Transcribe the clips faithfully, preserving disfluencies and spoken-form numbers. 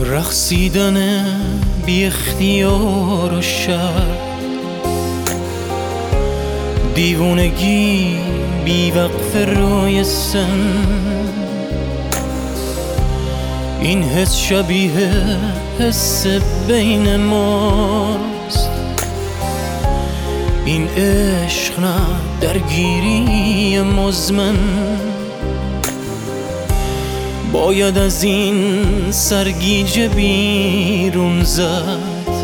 رقصیدن بی اختیار و شر، دیوونگی بی وقف روی سن، این حس شبیه حس بین ماست، این عشق نه درگیری مزمن. باید از این سرگیجه بیرون زد،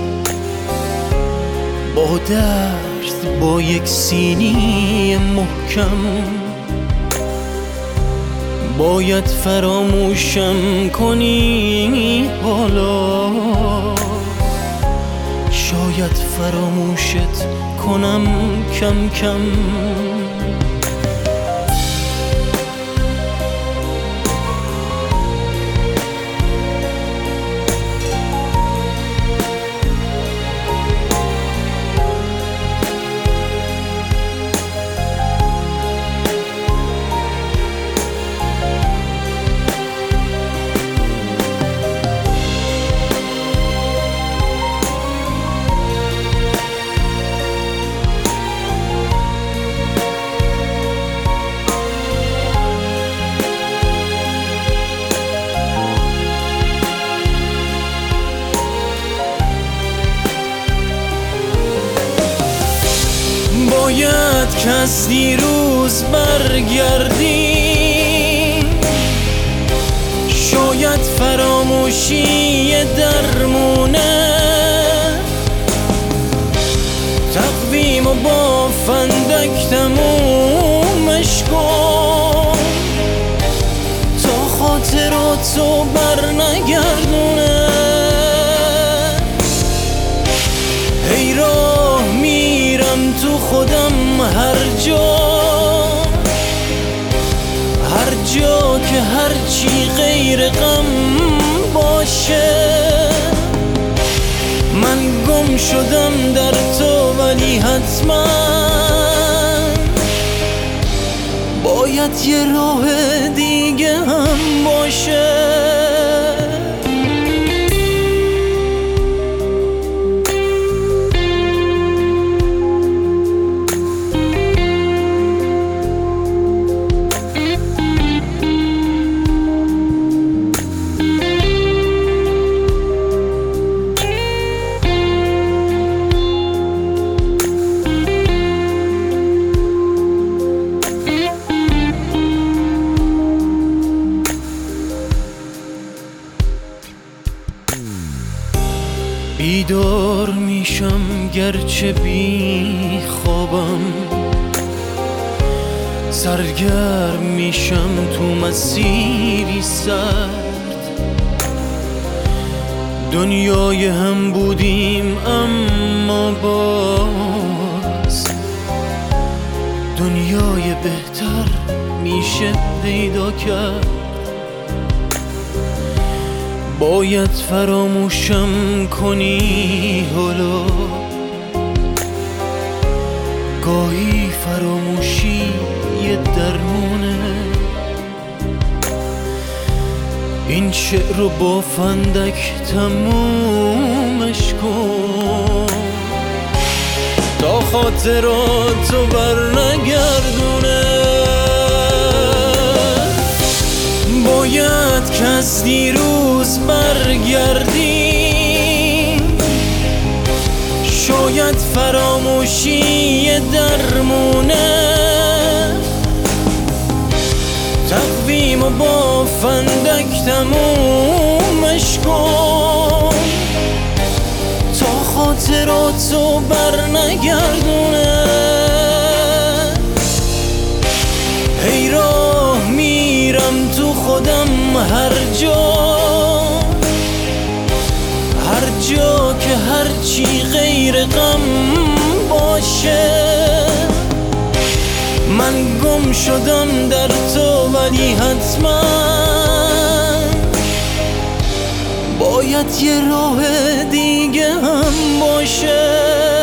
با درد با یک سینی محکم. باید فراموشم کنی حالا، شاید فراموشت کنم کم کم. باید که از دیروز برگردی، شاید فراموشی درمونه. تقویم و با فندک تمومش کن تا خاطراتو بر نگردونه. ای راه میرم تو خودم هر جا، هر جا که هرچی غیر غم باشه. من گم شدم در تو ولی حتما باید یه راه دیگه هم باشه. بیدار میشم گرچه بی خوابم، سرگرم میشم تو مسیری سرد. دنیای هم بودیم اما باز دنیای بهتر میشه پیدا کرد. باید فراموشم کنی حالا، گاهی فراموشی یه درمونه. این شعر رو با فندک تمومش کن تا خاطراتو بر نگردونه. باید که از دیروز برگردی، شاید فراموشی درمونه. تقویم و با فندک تمومش کن تا خاطراتو بر نگردونه. ای راه میرم تو خودم هر جا، هر جا که هرچی غیر غم باشه. من گم شدم در تو ولی حتما باید یه راه دیگه هم باشه.